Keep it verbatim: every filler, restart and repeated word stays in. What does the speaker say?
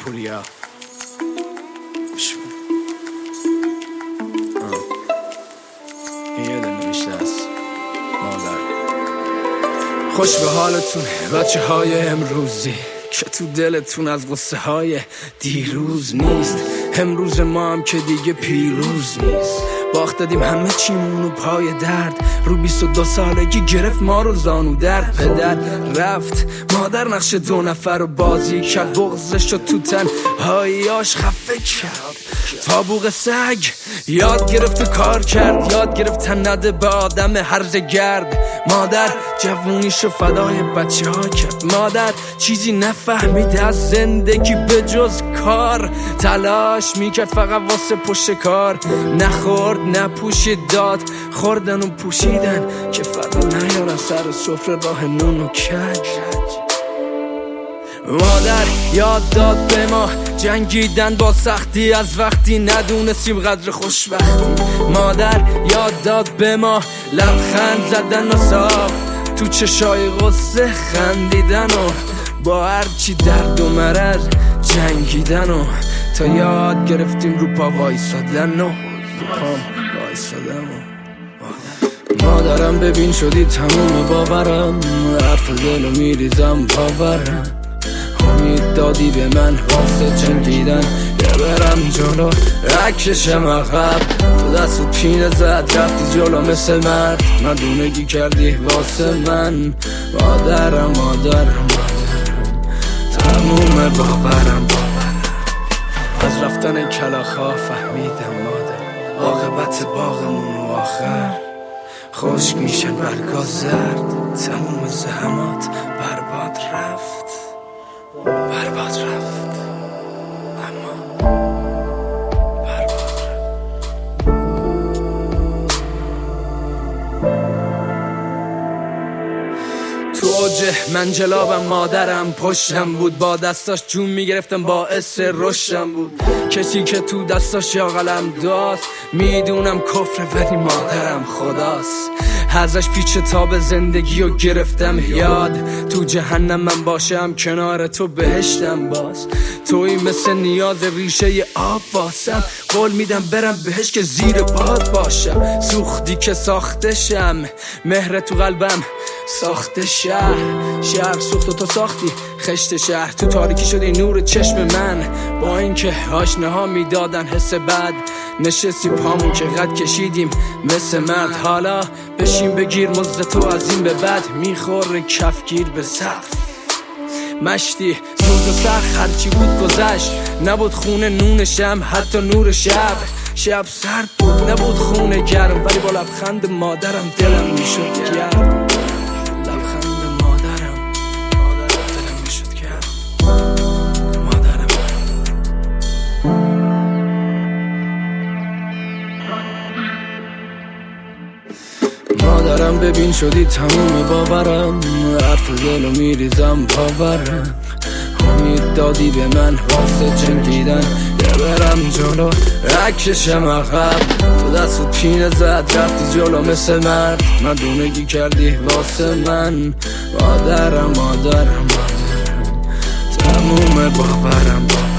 پوریا این یه دل نوشته است مادر. خوش به حالتون بچه های امروزی که تو دلتون از غصه های دیروز نیست. امروز ما هم که دیگه پیروز نیست. باخت دادیم همه چیمونو پای درد. رو بیست و دو سالگی گرفت ما رو زانو درد. پدر رفت مادر نقش دو نفر رو بازی کرد. بغضش رو تو تنهاییاش خفه کرد. تابوق سگ یاد گرفت و کار کرد. یاد گرفت تن نده به آدم هرزه گرد. مادر جوونیشو فدای بچه ها کرد. مادر چیزی نفهمید از زندگی به جز کار. تلاش میکرد فقط واسه پشت کار. نخورد نپوشید داد خوردن و پوشیدن که فردا نیارن سر سفره راه نون و کج. مادر یاد داد به ما جنگیدن با سختی از وقتی ندونستیم قدر خوشبختی. مادر یاد داد به ما لبخند زدن و صاف تو چشای غصه خندیدن و با هرچی درد و مرض جنگیدن و تا یاد گرفتیم رو پا وایسادن و وایسادن و مادرم ببین شدی تموم باورم. حرف دلو میریزم باورم. امید دادی به من واسه جنگیدن یه برم جلو رکشم عقب. تو دستو پینه زد رفتی جلو مثل مرد. مدونگی کردی واسه من. مادرم مادرم مادرم تموم باورم باورم. از رفتن کلاخا فهمیدم مادر عاقبت باغمون و آخر خشک میشن برگا زرد. تموم زحمات برباد رفت برباد رفت اما برباد رفت. تو اوج منجلابم مادرم پشتم بود. با دستاش جون میگرفتم باعث رشدم بود. کسی که تو دستاش یا قلم داست میدونم کفر ولی مادرم خداست. ازش پیچ تاب زندگی رو گرفتم یاد. تو جهنم من باشم کنار تو بهشتم باز. توی مثل نیاز ریشه آب واسم. قول میدم برم بهش که زیر باد باشم. سوختی که ساختشم مهر تو قلبم ساخت شهر. شهر سوخت و تو ساختی خشت شهر. تو تاریکی شدی نور چشم من. با اینکه آشناها میدادن حس بد نشستی پامون که قد کشیدیم مثل مرد. حالا بشین بگیر مزد تو از این به بعد میخوره کفگیر به سقف. مشتی سوز و سخت هرچی بود گذشت. نبود خونه نونشم حتی نور شب. شب سرد بود نبود خونه گرم ولی با لبخند مادرم دلم میشد گرم. لبخند مادرم دلم میشد گرم. مادرم مادرم ببین شدی تموم باورم. حرف دلو میریزم باورم. امید دادی به من واسه جنگیدن یه برم جلو رکشم عقب. تو دستو پینه زد رفتی جلو مثل مرد. مدونگی کردی واسه من. مادرم مادرم مادرم تموم باورم باورم.